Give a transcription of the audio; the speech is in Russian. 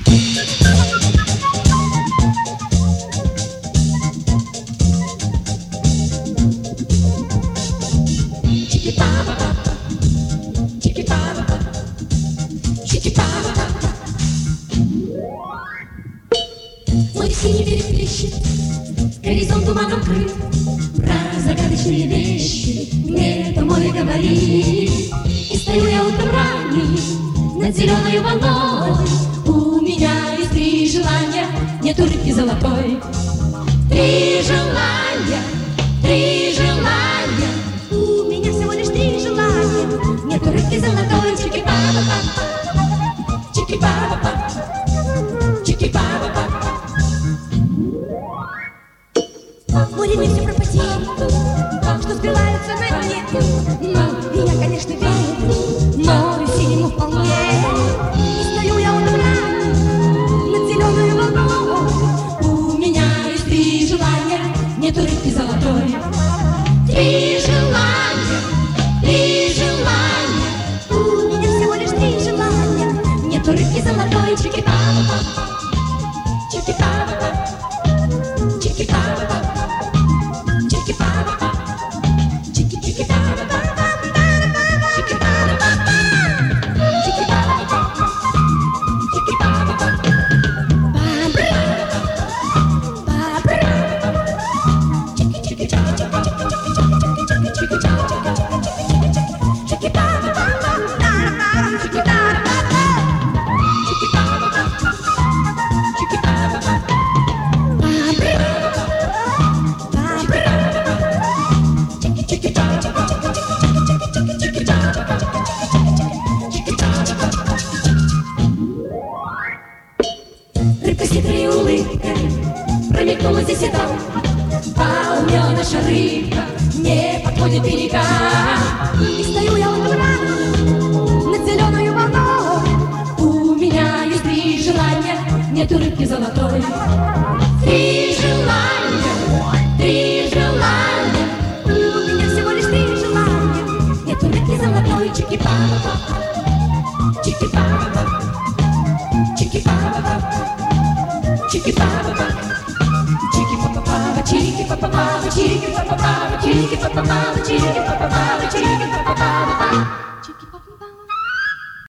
Море синий переплещет, горизонт туманом крыт. Про загадочные вещи мне это море говорит. И стою я утром ранним над зеленой волной. У меня есть 3 желания, нету рыбки золотой. 3 желания, 3 желания. У меня всего лишь 3 желания, нету рыбки золотой. Чики-ба-ба-ба, чики-ба-ба-ба, чики-ба-ба-ба. Море не все про потери, что сбиваются на дне. Но я, конечно, верю морю синему вполне. И стою я утром ранним над зеленой волной. У меня есть 3 желания, нету рыбки золотой. 3 желания, 3 желания. У меня всего лишь 3 желания, нету рыбки золотой. Чики-ба-ба-ба, чики-ба-ба-ба, чики-ба-ба-ба. Рыбка с хитрой улыбкой промелькнула здесь и там. А у меня наша рыбка не подходит берега. И стою я утром ранним над зеленой волной. У меня есть 3 желания, нету рыбки золотой. 3 желания, 3 желания. У меня всего лишь 3 желания, нету рыбки золотой. Чики-ба-ба-ба, чики-ба-ба-ба, чики-ба-ба-ба. Чики-ба-ба-ба, чики-ба-ба-ба, чики-ба-ба-ба, чики-ба-ба-ба, чики-ба-ба-ба, чики-ба-ба-ба, чики-ба-ба-ба.